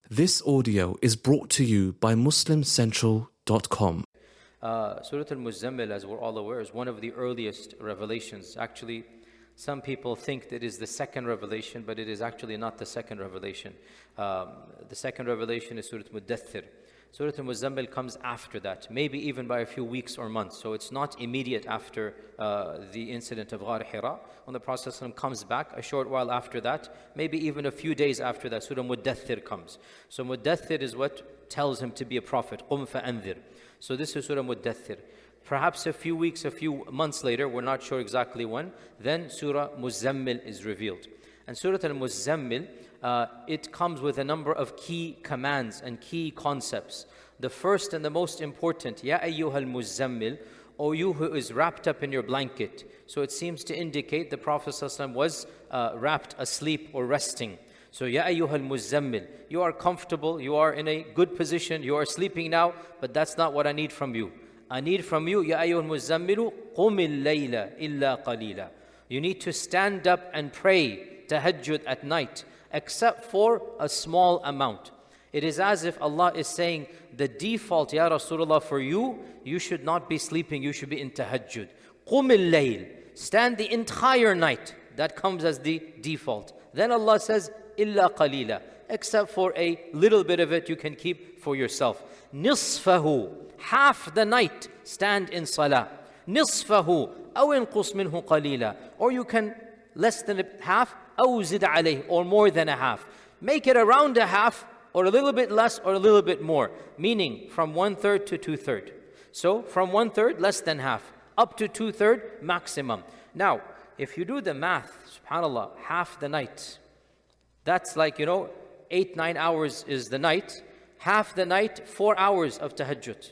This audio is brought to you by MuslimCentral.com. Surah Al-Muzammil, as we're all aware, is one of the earliest revelations. Actually, some people think that it is the second revelation, but it is actually not the second revelation. The second revelation is Surah Mudaththir. Surah Al-Muzammil comes after that, maybe even by a few weeks or months. So it's not immediate after the incident of Ghar Hira. When the Prophet ﷺ comes back, a short while after that, maybe even a few days after that, Surah Mudaththir comes. So Mudaththir is what tells him to be a prophet. قُمْ فَأَنذِرْ. So this is Surah Mudaththir. Perhaps a few weeks, a few months later, we're not sure exactly when, then Surah Muzammil is revealed. And Surah Al-Muzammil, it comes with a number of key commands and key concepts. The first and the most important, Ya ayyuhal muzammil, O you who is wrapped up in your blanket. So it seems to indicate the Prophet ﷺ was wrapped asleep or resting. So Ya ayyuhal muzammil, you are comfortable, you are in a good position, you are sleeping now, but that's not what I need from you. I need from you, Ya ayyuhal muzammilu, qumil layla illa qalila. You need to stand up and pray tahajjud at night, except for a small amount. It is as if Allah is saying, the default, Ya Rasulullah, for you, you should not be sleeping, you should be in tahajjud. Qum al-layl, stand the entire night. That comes as the default. Then Allah says, illa qalila, except for a little bit of it you can keep for yourself. Nisfahu, half the night, stand in salah. Nisfahu, aw inqus minhu qalila, or you can less than a half, أو زد عليه, or more than a half. Make it around a half, or a little bit less, or a little bit more. Meaning from 1/3 to 2/3. So from 1/3, less than half, up to 2/3 maximum. Now, if you do the math, subhanAllah, half the night, that's like, 8-9 hours is the night. Half the night, 4 hours of tahajjud.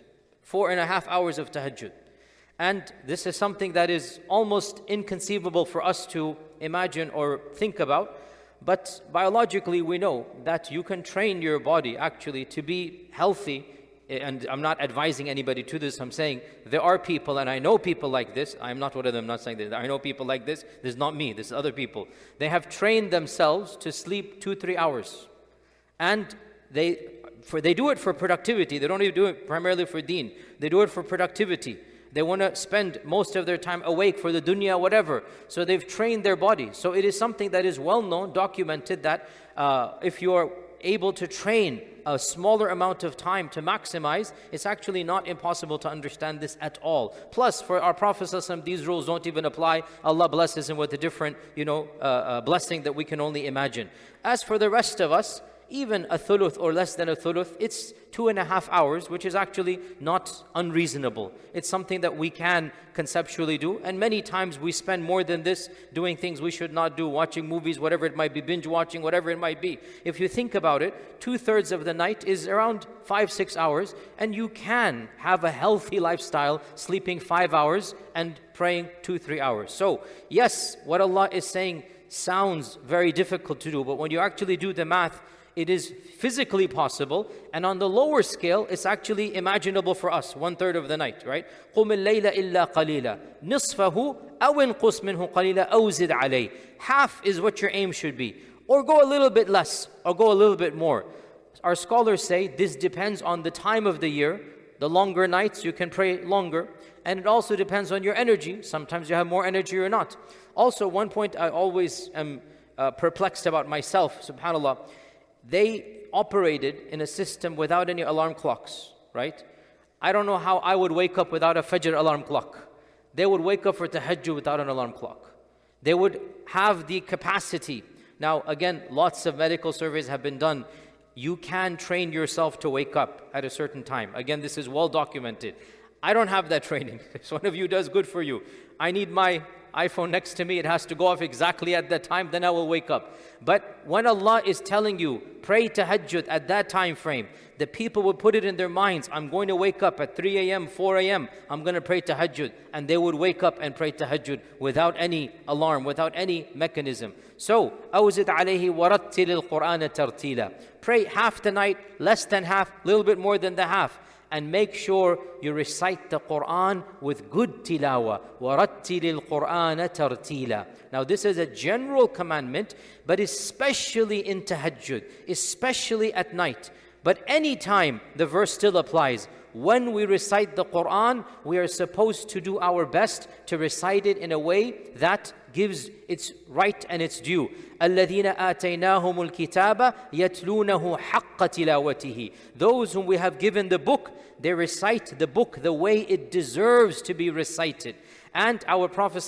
4.5 hours of tahajjud. And this is something that is almost inconceivable for us to imagine or think about. But biologically, we know that you can train your body actually to be healthy. And I'm not advising anybody to this. I'm saying there are people, and I know people like this. I'm not one of them, I'm not saying that. I know people like this. This is not me, this is other people. They have trained themselves to sleep 2-3 hours. And they do it for productivity. They don't even do it primarily for deen. They do it for productivity. They want to spend most of their time awake for the dunya, whatever. So they've trained their body. So it is something that is well known, documented, that if you are able to train a smaller amount of time to maximize, it's actually not impossible to understand this at all. Plus, for our Prophet ﷺ, these rules don't even apply. Allah blesses him with a different, blessing that we can only imagine. As for the rest of us, even a thuluth or less than a thuluth, it's 2.5 hours, which is actually not unreasonable. It's something that we can conceptually do. And many times we spend more than this doing things we should not do, watching movies, whatever it might be, binge watching, whatever it might be. If you think about it, 2/3 of the night is around 5-6 hours, and you can have a healthy lifestyle, sleeping 5 hours and praying 2-3 hours. So yes, what Allah is saying sounds very difficult to do, but when you actually do the math, it is physically possible, and on the lower scale, it's actually imaginable for us, 1/3 of the night, right? قُمِ اللَّيْلَ إِلَّا قَلِيلًا نِصْفَهُ أَوْ انْقُصْ مِنْهُ قَلِيلًا أَوْ زِدْ عَلَيْهِ. Half is what your aim should be, or go a little bit less, or go a little bit more. Our scholars say this depends on the time of the year. The longer nights, you can pray longer, and it also depends on your energy. Sometimes you have more energy or not. Also, one point I always am perplexed about myself, subhanAllah, they operated in a system without any alarm clocks, right? I don't know how I would wake up without a Fajr alarm clock. They would wake up for tahajjud without an alarm clock. They would have the capacity. Now, again, lots of medical surveys have been done. You can train yourself to wake up at a certain time. Again, this is well documented. I don't have that training. If one of you does, good for you. I need my iPhone next to me, it has to go off exactly at that time, then I will wake up. But when Allah is telling you, pray tahajjud at that time frame, the people would put it in their minds, I'm going to wake up at 3 a.m., 4 a.m., I'm going to pray tahajjud. And they would wake up and pray tahajjud without any alarm, without any mechanism. So, أَوْزِدْ عَلَيْهِ وَرَتِّلِ الْقُرْآنَ تَرْتِيلًا. Pray half the night, less than half, a little bit more than the half. And make sure you recite the Quran with good tilawah. وَرَتِّلِ الْقُرْآنَ تَرْتِيلًا. Now this is a general commandment, but especially in tahajjud, especially at night. But any time the verse still applies. When we recite the Quran, we are supposed to do our best to recite it in a way that gives its right and its due. الَّذِينَ آتَيْنَاهُمُ الْكِتَابَ يَتْلُونَهُ حَقَّ تِلَاوَتِهِ. Those whom we have given the book, they recite the book the way it deserves to be recited. And our Prophet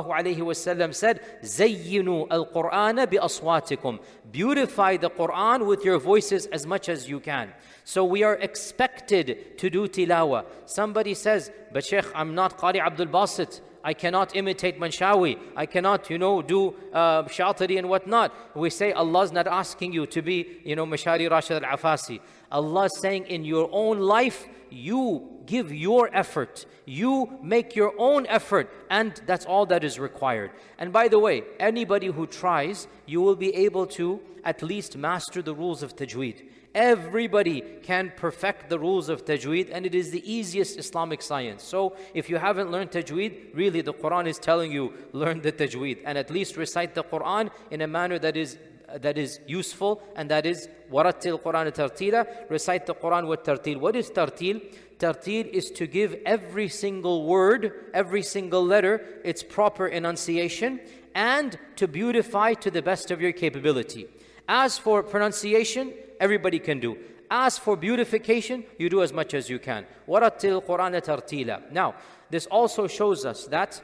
ﷺ said, زَيِّنُوا الْقُرْآنَ بِأَصْوَاتِكُمْ. Beautify the Quran with your voices as much as you can. So we are expected to do tilawah. Somebody says, but Shaykh, I'm not Qari Abdul Basit. I cannot imitate Manshawi. I cannot, do Shatiri and whatnot. We say Allah's not asking you to be, Mashari Rashid al-Afasi. Allah is saying in your own life, you give your effort. You make your own effort. And that's all that is required. And by the way, anybody who tries, you will be able to at least master the rules of tajweed. Everybody can perfect the rules of tajweed, and it is the easiest Islamic science. So if you haven't learned tajweed, really the Quran is telling you, learn the tajweed and at least recite the Quran in a manner that is useful, and that is وَرَتِّلْ الْقُرْآنَ تَرْتِيلًا. Recite the Quran with tartil. What is tartil? Tartil is to give every single word, every single letter, its proper enunciation, and to beautify to the best of your capability. As for pronunciation, everybody can do. As for beautification, you do as much as you can. وَرَتِّلْ الْقُرْآنَ تَرْتِيلًا. Now, this also shows us that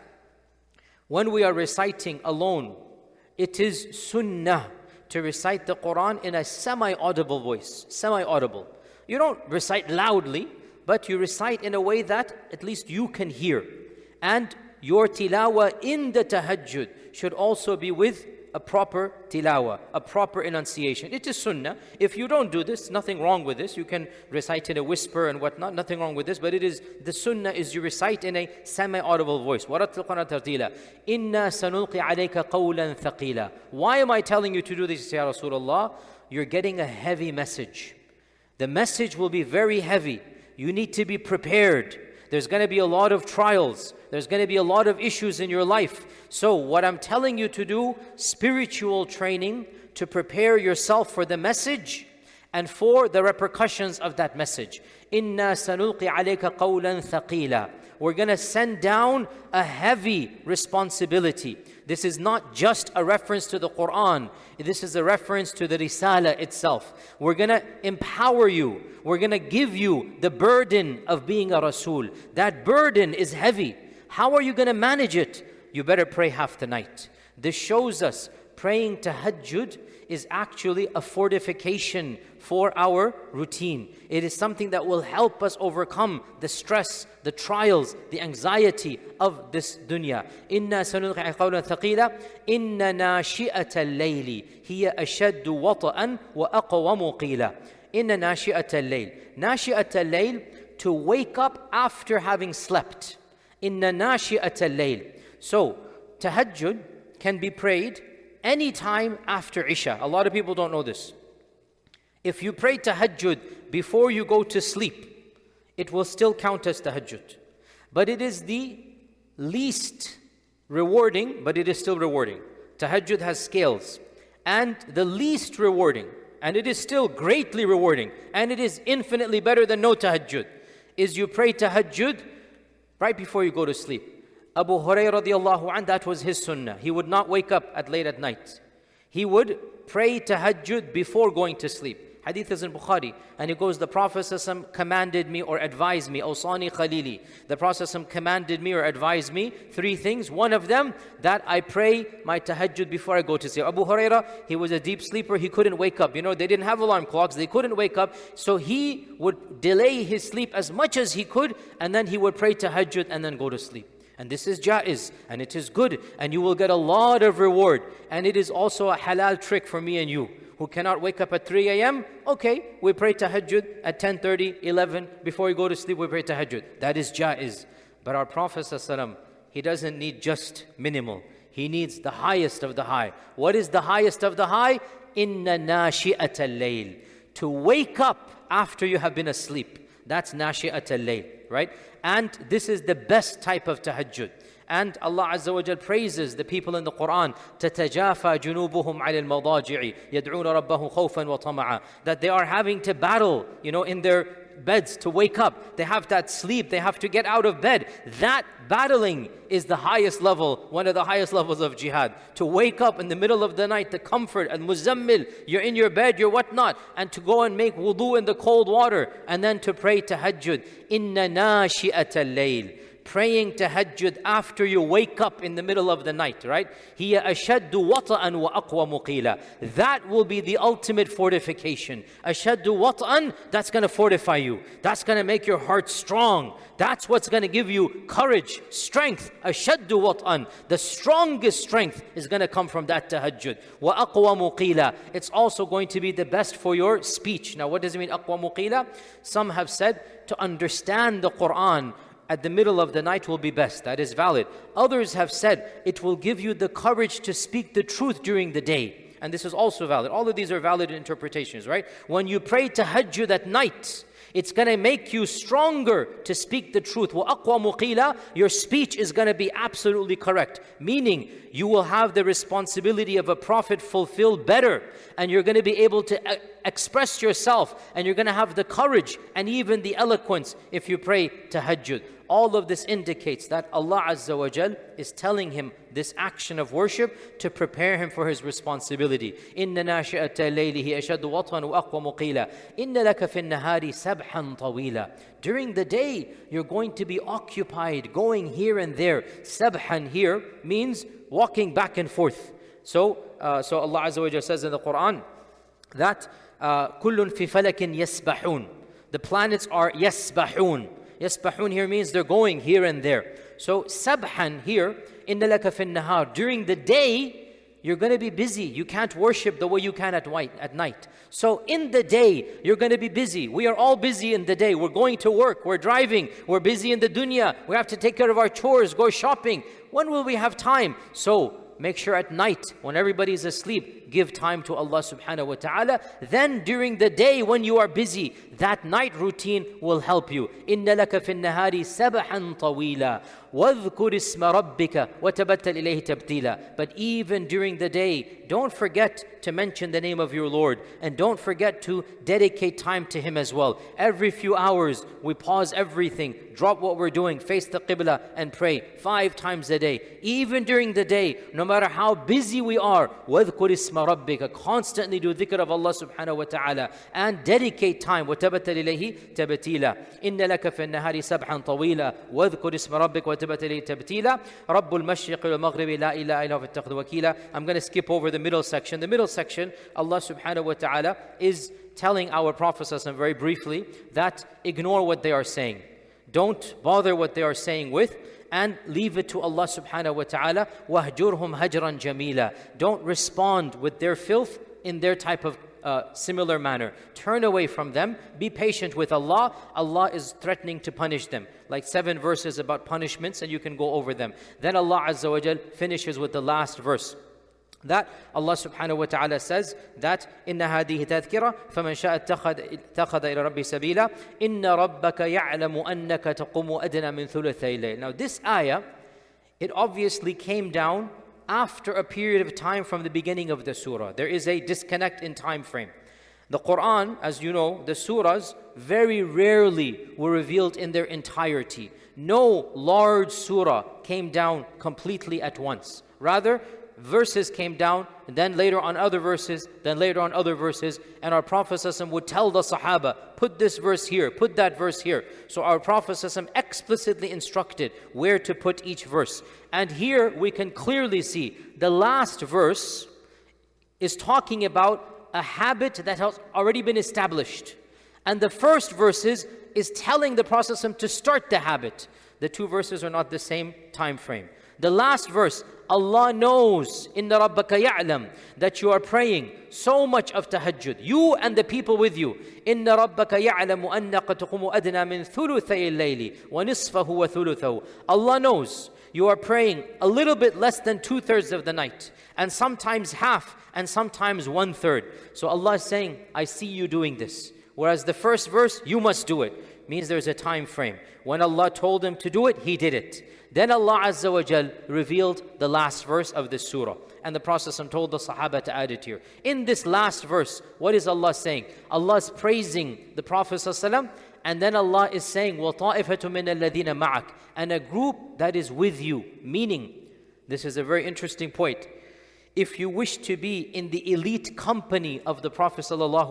when we are reciting alone, it is sunnah to recite the Quran in a semi-audible voice. Semi-audible. You don't recite loudly, but you recite in a way that at least you can hear. And your tilawah in the tahajjud should also be with a proper tilawah, a proper enunciation. It is sunnah. If you don't do this, nothing wrong with this. You can recite in a whisper and whatnot, nothing wrong with this. But it is, the sunnah is you recite in a semi-audible voice. وَرَتِّلْ الْقُرْآنَ تَرْتِيلًا. إِنَّا سَنُلْقِي عَلَيْكَ قَوْلًا ثَقِيلًا. Why am I telling you to do this, Ya Rasulullah? You're getting a heavy message. The message will be very heavy. You need to be prepared. There's going to be a lot of trials. There's going to be a lot of issues in your life. So what I'm telling you to do, spiritual training to prepare yourself for the message and for the repercussions of that message. إِنَّا سَنُلْقِي عَلَيْكَ قَوْلًا ثَقِيلًا. We're going to send down a heavy responsibility. This is not just a reference to the Quran. This is a reference to the Risala itself. We're going to empower you. We're going to give you the burden of being a Rasul. That burden is heavy. How are you going to manage it? You better pray half the night. This shows us praying tahajjud is actually a fortification for our routine. It is something that will help us overcome the stress, the trials, the anxiety of this dunya. إِنَّا سَنُلْقِي قَوْلًا ثَقِيلًا إِنَّ نَاشِئَةَ اللَّيْلِ هِيَ أَشَدُّ وَطَئًا وَأَقْوَمُ قِيلًا. إِنَّ نَاشِئَةَ اللَّيْلِ. نَاشِئَةَ اللَّيْلِ, to wake up after having slept. إِنَّ نَاشِئَةَ اللَّيْلِ. So, tahajjud can be prayed any time after Isha. A lot of people don't know this. If you pray tahajjud before you go to sleep, it will still count as tahajjud. But it is the least rewarding, but it is still rewarding. Tahajjud has scales. And the least rewarding, and it is still greatly rewarding, and it is infinitely better than no tahajjud, is you pray tahajjud right before you go to sleep. Abu Hurairah radiallahu anh, that was his sunnah. He would not wake up at late at night. He would pray tahajjud before going to sleep. Hadith is in Bukhari. And it goes, the Prophet ﷺ commanded me or advised me, Awsani Khalili. The Prophet ﷺ commanded me or advised me 3 things. One of them, that I pray my tahajjud before I go to sleep. Abu Hurairah, he was a deep sleeper. He couldn't wake up. They didn't have alarm clocks. They couldn't wake up. So he would delay his sleep as much as he could. And then he would pray tahajjud and then go to sleep. And this is jaiz, and it is good, and you will get a lot of reward. And it is also a halal trick for me and you, who cannot wake up at 3 a.m. Okay, we pray tahajjud at 10:30, 11. Before we go to sleep, we pray tahajjud. That is jaiz. But our Prophet ﷺ, he doesn't need just minimal. He needs the highest of the high. What is the highest of the high? Inna nashi'ata al-layl. To wake up after you have been asleep. That's nashi'at al-layl, right? And this is the best type of tahajjud. And Allah Azza wa Jal praises the people in the Quran, تَتَجَافَى جُنُوبُهُمْ عَلَى الْمَضَاجِعِ يَدْعُونَ رَبَّهُمْ خَوْفًا وَطَمَعًا, that they are having to battle, in their beds to wake up. They have that sleep. They have to get out of bed. That battling is the highest level, one of the highest levels of jihad. To wake up in the middle of the night, the comfort, and muzammil, you're in your bed, you're whatnot, and to go and make wudu in the cold water, and then to pray tahajjud. Inna nashi'at al-layl. Praying tahajjud after you wake up in the middle of the night, right? هِيَ أَشَدُّ وَطَأً وَأَقْوَى مُقِيلًا. That will be the ultimate fortification. أَشَدُّ وَطَأً, that's going to fortify you. That's going to make your heart strong. That's what's going to give you courage, strength. أَشَدُّ وَطَأً. The strongest strength is going to come from that tahajjud. وَأَقْوَى مُقِيلًا. It's also going to be the best for your speech. Now, what does it mean, أَقْوَى مُقِيلًا? Some have said to understand the Quran at the middle of the night will be best. That is valid. Others have said it will give you the courage to speak the truth during the day. And this is also valid. All of these are valid interpretations, right? When you pray tahajjud at night, it's going to make you stronger to speak the truth. وَأَقْوَى مُقِيلًا. Your speech is going to be absolutely correct. Meaning, you will have the responsibility of a prophet fulfilled better. And you're going to be able to express yourself. And you're going to have the courage and even the eloquence if you pray tahajjud. All of this indicates that Allah Azza wa Jal is telling him this action of worship to prepare him for his responsibility. إِنَّ نَاشِئَةَ اللَّيْلِ هِيَ أَشَدُّ وَطْئًا وَأَقْوَى مُقِيلًا إِنَّ لَكَ فِي النَّهَارِ سَبْحًا طَوِيلًا. During the day, you're going to be occupied, going here and there. Sabhan here means walking back and forth. So Allah Azza wa Jal says in the Quran that كُلٌّ فِي فَلَكٍ يَسْبَحُونَ. The planets are يَسْبَحُونَ. Yasbahun here means they're going here and there. So sabhan here, inna laka fin nahar. During the day, you're going to be busy. You can't worship the way you can at night. So in the day, you're going to be busy. We are all busy in the day. We're going to work. We're driving. We're busy in the dunya. We have to take care of our chores, go shopping. When will we have time? So make sure at night, when everybody's asleep, give time to Allah subhanahu wa ta'ala. Then during the day when you are busy, that night routine will help you. إِنَّ لَكَ فِي النَّهَارِ سَبْحًا طَوِيلًا وَاذْكُرِ اسْمَ رَبِّكَ وَتَبَتَّلْ إِلَيْهِ تَبْتِيلًا. But even during the day, don't forget to mention the name of your Lord. And don't forget to dedicate time to Him as well. Every few hours, we pause everything, drop what we're doing, face the Qibla and pray 5 times a day. Even during the day, no matter how busy we are, وَاذْكُرِ اسْمَ رَبِّكَ. Constantly do dhikr of Allah subhanahu wa ta'ala. And dedicate time. وَتَبَتَّلْ إِلَيْهِ تَبْتِيلًا إِنَّ لَكَ فِي النَّهَارِ سَبْحًا طَوِيلًا وَاذْكُرِ اسْمَ رَبِّكَ وَتَبَتَّلْ إِلَيْهِ تَبْتِيلًا رَبُّ الْمَشْرِقِ وَالْمَغْرِبِ لَا إِلَهَ إِلَّا هُوَ فَاتَّخِذْهُ وَكِيلًا. I'm going to skip over the middle section. The middle section, Allah subhanahu wa ta'ala is telling our Prophet ﷺ very briefly that ignore what they are saying. Don't bother what they are saying with, and leave it to Allah subhanahu wa ta'ala. وَهْجُرْهُمْ هَجْرًا جَمِيلًا. Don't respond with their filth in their type of similar manner. Turn away from them. Be patient with Allah. Allah is threatening to punish them. Like 7 verses about punishments, and you can go over them. Then Allah Azza wa Jal finishes with the last verse. That Allah subhanahu wa ta'ala says that إِنَّ هَذِهِ تَذْكِرَةٌ فَمَنْ شَاءَ اتَّخَذَ إِلَى رَبِّهِ سَبِيلًا إِنَّ رَبَّكَ يَعْلَمُ أَنَّكَ تَقُومُ أَدْنَى مِنْ ثُلُثَيِ اللَّيْلِ. Now this ayah, it obviously came down after a period of time from the beginning of the surah. There is a disconnect in time frame. The Quran, as you know, the surahs very rarely were revealed in their entirety. No large surah came down completely at once. Rather, verses came down, and then later on other verses, then later on other verses, and our Prophet ﷺ would tell the Sahaba, put this verse here, put that verse here. So our Prophet ﷺ explicitly instructed where to put each verse. And here we can clearly see the last verse is talking about a habit that has already been established. And the first verses is telling the Prophet ﷺ to start the habit. The 2 verses are not the same time frame. The last verse, Allah knows, إِنَّ رَبَّكَ يَعْلَمُ, that you are praying so much of tahajjud, you and the people with you. إِنَّ رَبَّكَ يَعْلَمُ أَنَّكَ تَقُومُ أَدْنَى مِنْ ثُلُثَيِ اللَّيْلِ وَنِصْفَهُ وَثُلُثَهُ. Allah knows you are praying a little bit less than 2/3 of the night, and sometimes half, and sometimes 1/3. So Allah is saying, I see you doing this. Whereas the first verse, you must do it. means there's a time frame. When Allah told him to do it, he did it. Then Allah Azza wa Jal revealed the last verse of this surah. And the Prophet told the Sahaba to add it here. In this last verse, what is Allah saying? Allah is praising the Prophet and then Allah is saying, وَطَائِفَةٌ مِّنَ الَّذِينَ مَعَكَ, and a group that is with you. Meaning, this is a very interesting point. If you wish to be in the elite company of the Prophet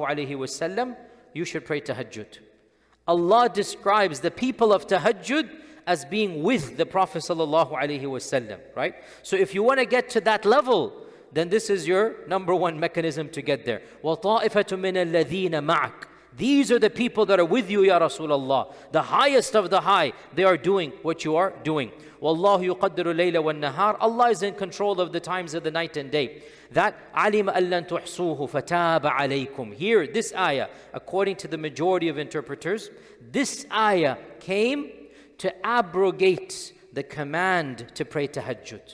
ﷺ, you should pray tahajjud. Allah describes the people of tahajjud as being with the Prophet ﷺ, right? So if you want to get to that level, then this is your number one mechanism to get there. وَطَائِفَةٌ مِّنَ الَّذِينَ مَعَكَ. These are the people that are with you, Ya Rasulullah. The highest of the high, they are doing what you are doing. وَاللَّهُ يُقَدِّرُ اللَّيْلَ وَالنَّهَارِ. Allah is in control of the times of the night and day. That عَلِمَ أَلَّن تُحْصُوهُ فَتَابَ عَلَيْكُمْ. Here, this ayah, according to the majority of interpreters, this ayah came to abrogate the command to pray tahajjud.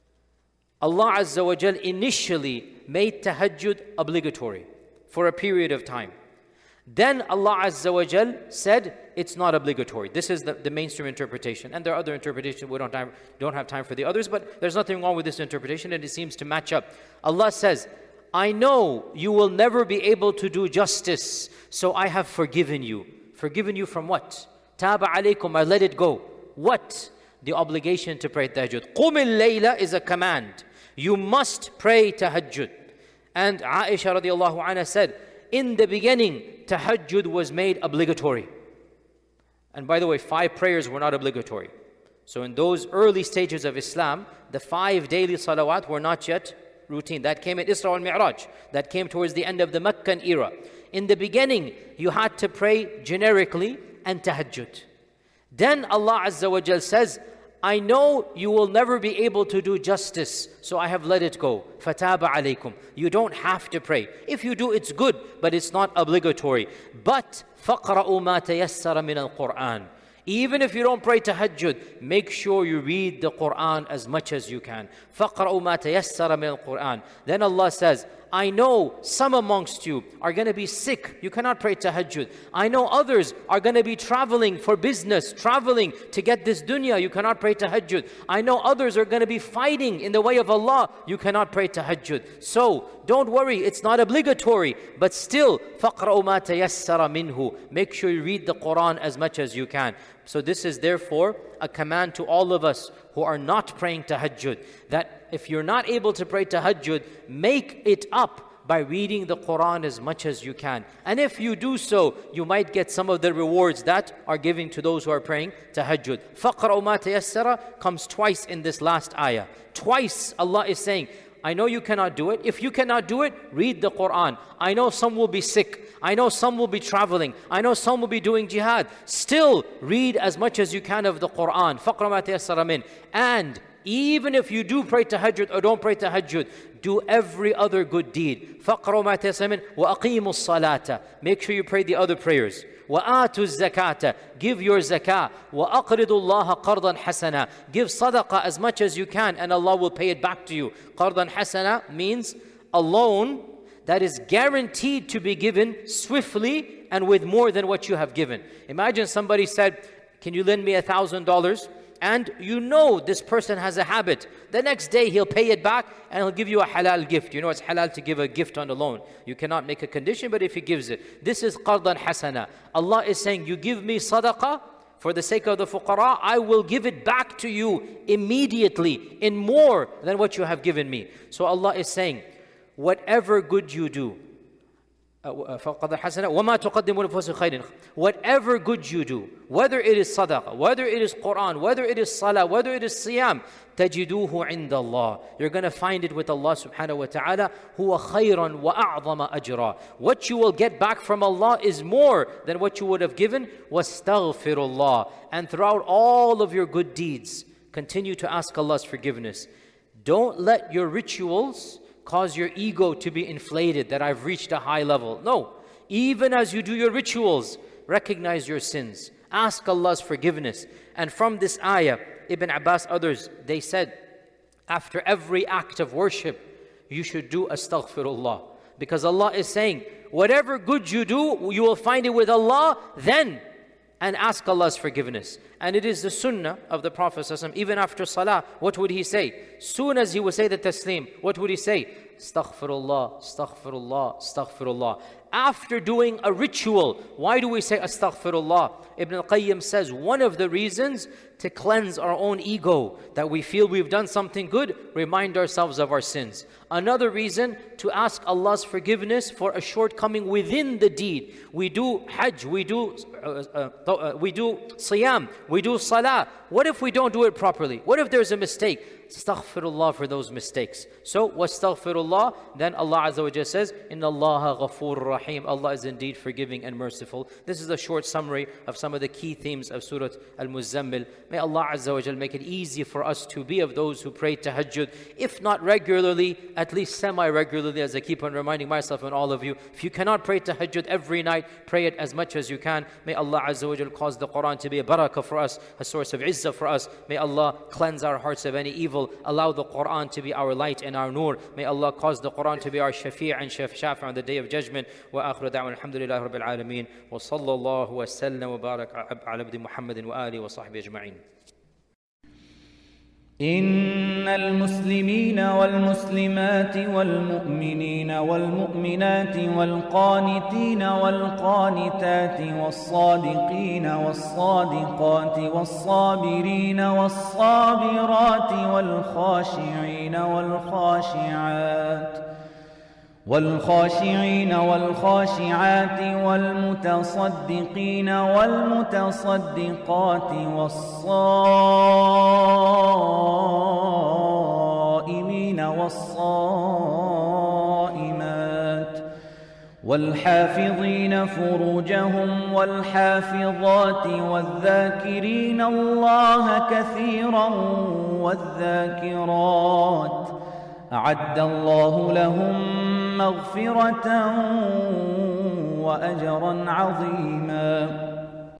Allah Azza wa Jal initially made tahajjud obligatory for a period of time. Then Allah Azza wa Jal said it's not obligatory. This is the mainstream interpretation. And there are other interpretations. We don't have time for the others, but there's nothing wrong with this interpretation and it seems to match up. Allah says, I know you will never be able to do justice, so I have forgiven you. Forgiven you from what? Taba alaykum, I let it go. What? The obligation to pray tahajjud. Qum al-layla is a command. You must pray tahajjud. And Aisha radiallahu anha said, in the beginning, tahajjud was made obligatory. And by the way, 5 prayers were not obligatory. So in those early stages of Islam, the 5 daily salawat were not yet routine. That came at Isra al-Mi'raj. That came towards the end of the Meccan era. In the beginning, you had to pray generically and tahajjud. Then Allah Azza wa Jal says, I know you will never be able to do justice, so I have let it go. فَتَابَ عَلَيْكُمْ. You don't have to pray. If you do, it's good, but it's not obligatory. But فَقْرَأُوا مَا تَيَسَّرَ مِنَ الْقُرْآنِ. Even if you don't pray tahajjud, make sure you read the Qur'an as much as you can. فَقْرَأُوا مَا تَيَسَّرَ مِنَ الْقُرْآنِ. Then Allah says, I know some amongst you are going to be sick. You cannot pray tahajjud. I know others are going to be traveling for business, traveling to get this dunya. You cannot pray tahajjud. I know others are going to be fighting in the way of Allah. You cannot pray tahajjud. So, don't worry, it's not obligatory. But still, فَقْرَأُوا مَا تَيَسَّرَ مِنْهُ. Make sure you read the Qur'an as much as you can. So this is therefore a command to all of us who are not praying tahajjud, that if you're not able to pray tahajjud, make it up by reading the Qur'an as much as you can. And if you do so, you might get some of the rewards that are given to those who are praying tahajjud. فَقْرَأُوا مَا تَيَسَّرَ comes twice in this last ayah. Twice Allah is saying, I know you cannot do it. If you cannot do it, read the Qur'an. I know some will be sick. I know some will be traveling. I know some will be doing jihad. Still, read as much as you can of the Qur'an. فَقْرَ مَا تَيَسَّرَ مِنْ. And even if you do pray tahajjud or don't pray tahajjud, do every other good deed. فَقْرَ مَا تَيَسَّرَ مِنْ وَأَقِيمُوا الصَّلَاةَ. Make sure you pray the other prayers. وَآتُوا الزَّكَاةَ. Give your zakah. وَأَقْرِضُوا اللَّهَ قَرْضًا حَسَنًا. Give sadaqah as much as you can and Allah will pay it back to you. قَرْضًا حَسَنًا means a loan that is guaranteed to be given swiftly and with more than what you have given. Imagine somebody said, can you lend me $1,000? And you know this person has a habit. The next day he'll pay it back and he'll give you a halal gift. You know it's halal to give a gift on a loan. You cannot make a condition, but if he gives it. This is qardan hasana. Allah is saying, you give me sadaqah for the sake of the fuqara, I will give it back to you immediately in more than what you have given me. So Allah is saying, whatever good you do, whatever good you do, whether it is sadaqah, whether it is Quran, whether it is salah, whether it is siyam, تَجِدُوهُ عِنْدَ اللَّهِ. You're going to find it with Allah subhanahu wa ta'ala. هُوَ خَيْرًا وَأَعْظَمَ أَجْرًا. What you will get back from Allah is more than what you would have given. وَاسْتَغْفِرُ اللَّهِ. And throughout all of your good deeds, continue to ask Allah's forgiveness. Don't let your rituals cause your ego to be inflated, that I've reached a high level. No. Even as you do your rituals, recognize your sins. Ask Allah's forgiveness. And from this ayah, Ibn Abbas, others, they said, after every act of worship, you should do astaghfirullah. Because Allah is saying, whatever good you do, you will find it with Allah, then and ask Allah's forgiveness. And it is the sunnah of the Prophet ﷺ, even after salah, what would he say? Soon as he would say the taslim, what would he say? Astaghfirullah, astaghfirullah, astaghfirullah. After doing a ritual, why do we say astaghfirullah? Ibn al-Qayyim says one of the reasons to cleanse our own ego, that we feel we've done something good, remind ourselves of our sins. Another reason to ask Allah's forgiveness for a shortcoming within the deed. We do hajj, we do siyam, we do salah. What if we don't do it properly? What if there's a mistake? Astaghfirullah for those mistakes. So, wastaghfirullah, then Allah Azza wa Jalla says, Inna Allaha Ghafur Rahim. Allah is indeed forgiving and merciful. This is a short summary of some of the key themes of Surah Al-Muzammil. May Allah Azza wa Jalla make it easy for us to be of those who pray tahajjud, if not regularly, at least semi-regularly, as I keep on reminding myself and all of you. If you cannot pray tahajjud every night, pray it as much as you can. May Allah Azza wa Jalla cause the Quran to be a barakah for us, a source of izzah for us. May Allah cleanse our hearts of any evil. Allow the Quran to be our light and our nur. May Allah cause the Quran to be our shafi' and shafi' on the day of judgment. Wa akhiru da'wan alhamdulillahi rabbil alameen. Wa sallallahu wa sallam wa barak ala abdi Muhammadin wa alihi wa sahbihi ajma'in. إن المسلمين والمسلمات والمؤمنين والمؤمنات والقانتين والقانتات والصادقين والصادقات والصابرين والصابرات والخاشعين والخاشعات والمتصدقين والمتصدقات والصائمين والصائمات والحافظين فروجهم والحافظات والذاكرين الله كثيرا والذاكرات أعد الله لهم مغفرة وأجرا عظيما.